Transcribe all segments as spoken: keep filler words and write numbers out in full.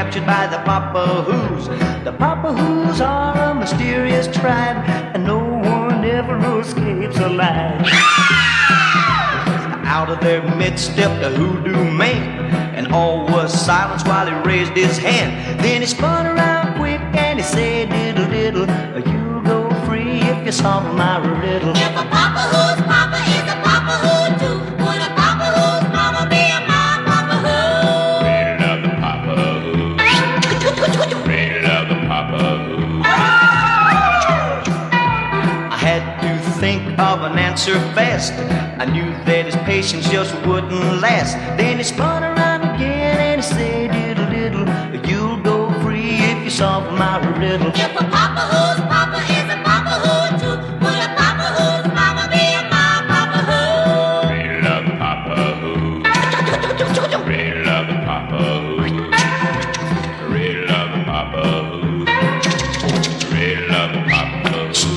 captured by the Papa Who's. The Papa Who's are a mysterious tribe, and no one ever escapes alive. Out of their midst stepped a hoodoo man, and all was silence while he raised his hand. Then he spun around quick and he said, diddle diddle, you'll go free if you solve my riddle. If a Papa Who's Papa is a Papa Who too, would a Papa Who's Mama be a my Papa Who? Riddle of the Papa Who. Riddle of the Papa Who. I had to think of an answer fast. I knew that his patience just wouldn't last. Then he spun around again and he said, diddle diddle, you'll go free if you solve my riddle. If a Papa Who's Papa is a Papa Who too, would a Papa Who's Mama be a my Papa Who? Riddle of the Papa Who. Riddle of the Papa Who. Riddle of the Papa Who. Riddle of the Papa Who.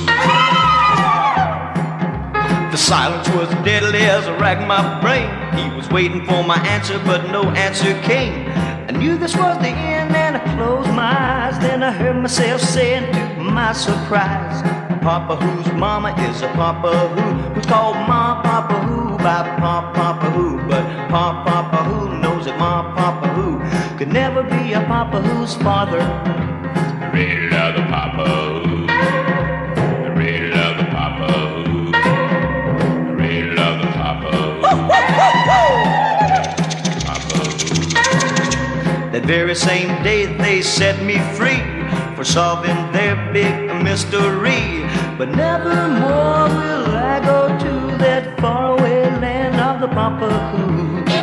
The silence was deadly as I racked my brain. He was waiting for my answer, but no answer came. I knew this was the end and I closed my eyes. Then I heard myself saying to my surprise, Papa Who's mama is a Papa Who, who's called Ma Papa Who by Pa Papa Who. But Pa Papa Who knows that Ma Papa Who could never be a Papa Who's father. Riddle of the Papa Who. The riddle of the Papa Who. The riddle of the Papa Who. Papa Who. That very same day they set me free for solving their big mystery. But nevermore will I go to that faraway land of the Papa Who.